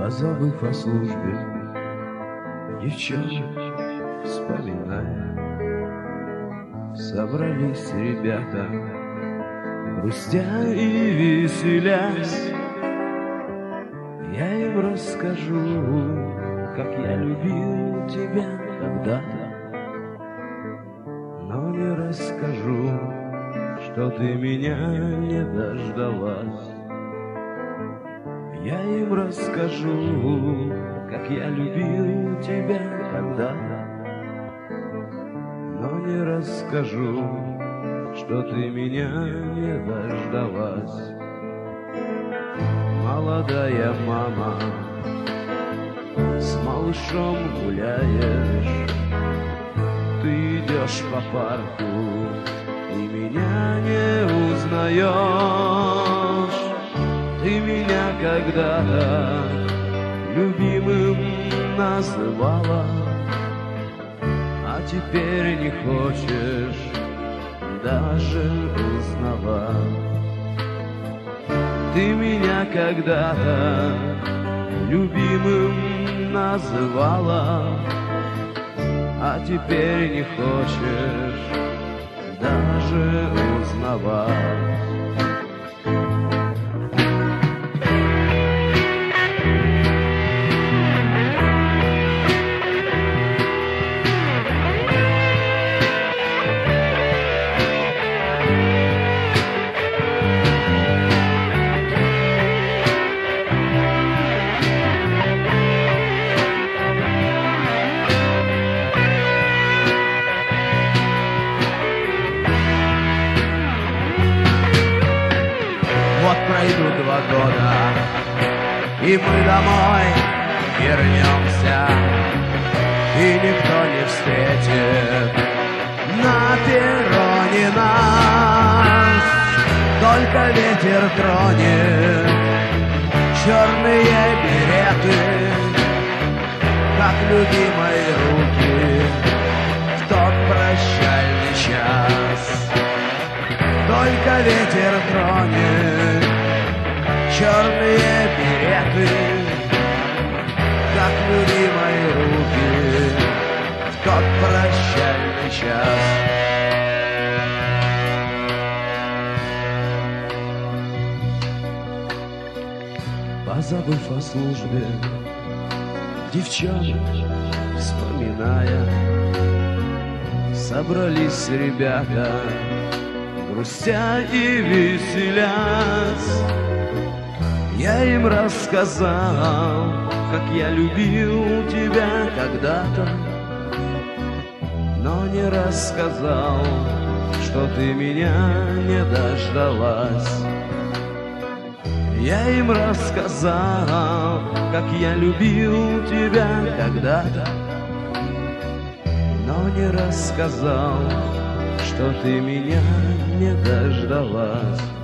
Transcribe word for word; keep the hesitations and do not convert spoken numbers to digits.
Позабыв о службе, девчонок вспоминая, собрались ребята, грустя и веселясь. Я им расскажу, как я любил тебя когда-то, но не расскажу, что ты меня не дождалась. Я им расскажу, как я любил тебя когда-то, но не расскажу, что ты меня не дождалась. Молодая мама, с малышом гуляешь, ты идешь по парку и меня не узнаешь. Ты меня когда-то любимым называла, а теперь не хочешь даже узнавать. Ты меня когда-то любимым называла, а теперь не хочешь даже узнавать. Вот пройдут два года, и мы домой вернемся, и никто не встретит на перроне нас. Только ветер тронет черные береты, как любимой руки в тот прощальный час. Только ветер тронет черные береты, как любимой руки в тот прощальный час. Позабыв о службе, девчонок вспоминая, собрались ребята, грустя и веселясь. Я им рассказал, как я любил тебя когда-то, но не рассказал, что ты меня не дождалась. Я им рассказал, как я любил тебя когда-то, но не рассказал, что ты меня не дождалась.